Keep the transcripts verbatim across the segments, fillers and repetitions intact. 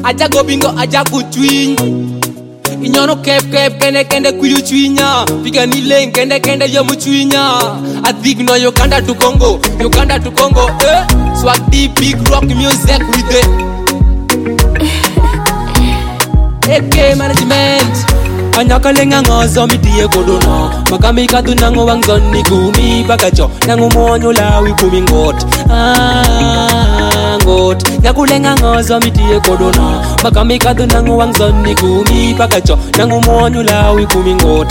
aja go bingo aja kutwin inyono kep kep kende kende kuyu chwinya piga ni leng kende kende yo muchwinya adigno Uganda to Congo Uganda to Congo eh swag deep big rock music with the A K management anyaka lenga ngozo mitie kodono makami katu nango wangzoni gumi bakacho nango monyo lawi kumi ngot ah ngot nyakulenga ngozo mitie kodono makami katu nango wangzoni gumi bakacho nango monyo lawi kumi ngot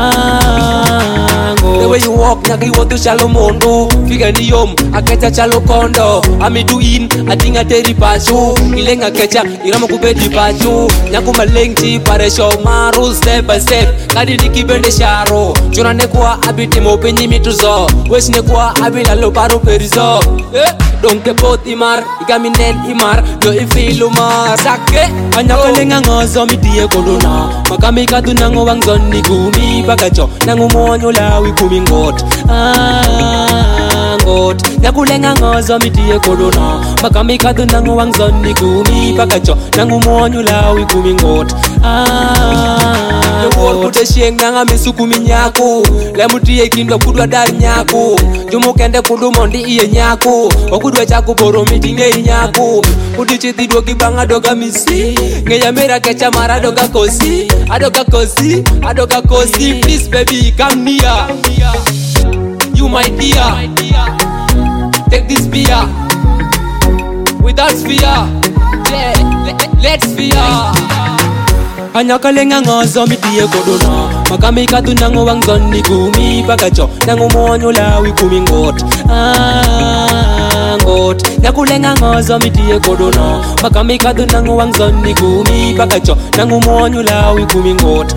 ah ngot the way you walk nyaki wotu chalo mondo figa ni yom akecha chalo kondo amidu in atinga teri pachu ilenga kecha iramo kubedi pachu nyaku malengchi pare show maru step by step kadi nikibende sharo chunane kwa abiti mopenyi mituzo wesne kwa abila lo paro perizo eh donke pot imar igaminen imar do ifilumar sake anyaka lenga ngozo mitie kodona makami katu nango wangzoni gumi bakacho nango monyo lawi kumi ngot ah ngot nyakulenga ngozo mitie kodona makami katu nango wangzoni gumi bakacho nango monyo lawi kumi ngot ah Kute sheng nanga misuku minyaku Lemutie kindo kudwa dari nyaku Jumu kende kudu mondi iye nyaku Okudwa chaku boro mitinge nyaku Kudi chiti dogi banga doga misi Ngeya mera kecha mara doga kosi Adoga kosi, adoga kosi Please baby come near You my dear Take this beer Without fear Yeah, let's fear anyaka lenga ngozo mitie kodono makami katu nango wangzoni gumi bakacho nango monyo lawi kumi ngot ah ngot nyakulenga ngozo mitie kodono makami katu nango wangzoni gumi bakacho nango monyo lawi kumi ngot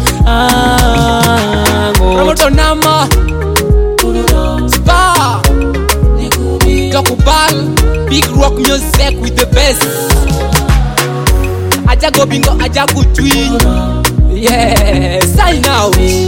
ah ngot Ramoto nama Spa Dokubal big rock music with the best aja go bingo aja kutwin yeah sign out